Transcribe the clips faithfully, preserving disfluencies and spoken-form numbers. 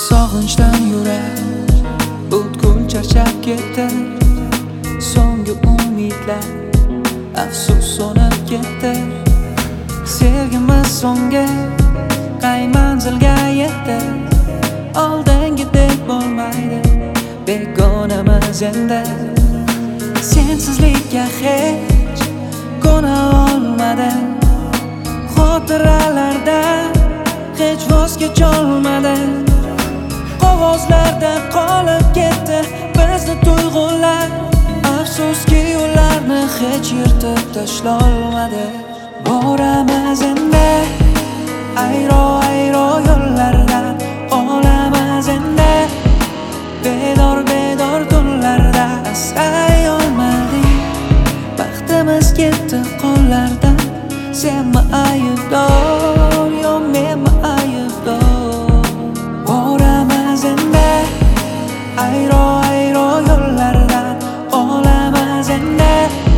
Sog'inchdan yurak butkul charchab ketdi. So'nggi umidlar afsus so'nib ketdi. Sevgimiz so'nggi qay manzilga yetdi. Oldingidek bo'lmaydi begonamiz endi. Sensizlikka hech ko'na olmadim. Xotiralardan hech voz kecholmadim. Qog'ozlarda qolib ketdi bizni tuyg'ular. Afsuski ularni hech yirtib tashlolmadi. Boramiz endi ayro-ayro yo'llardan, olamiz endi bedor-bedor tunlarda. Asray olmadik, baxtimiz ketdi qo'llardan. Senmi aybdor, yo menmi aybdor? Boramiz endi ayro-ayro yo'llardan, olamiz endi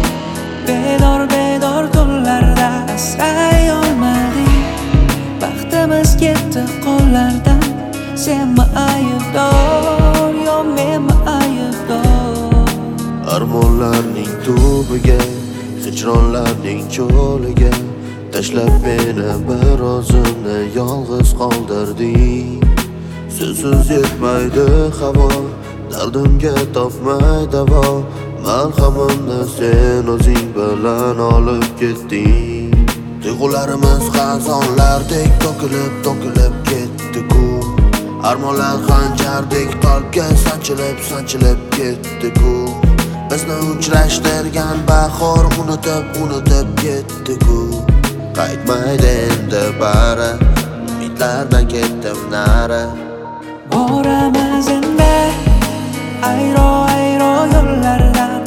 bedor-bedor tunlarda. Asray olmadik, baxtimiz ketdi qo'llardan. Senmi aybdor, yo menmi aybdor? Armonlarning tubiga, hijronlarning cho'liga tashlab meni bir o'zimni yolg'iz qoldirding. Sensiz yetmaydi havo, dardimga topmay davo. Malhamimni sen o'zing bilan olib ketding. Tuyg'ularimiz xazonlardek to'kilib to'kilib ketdi-ku. Armonlar xanjardek qalbga sanchilib sanchilib ketdi-ku. Bizni uchrashtirgan bahor unutib unutib ketdi-ku. Qaytmaydi endi bari, umidlardan ketdim nari. Boramiz endi ayro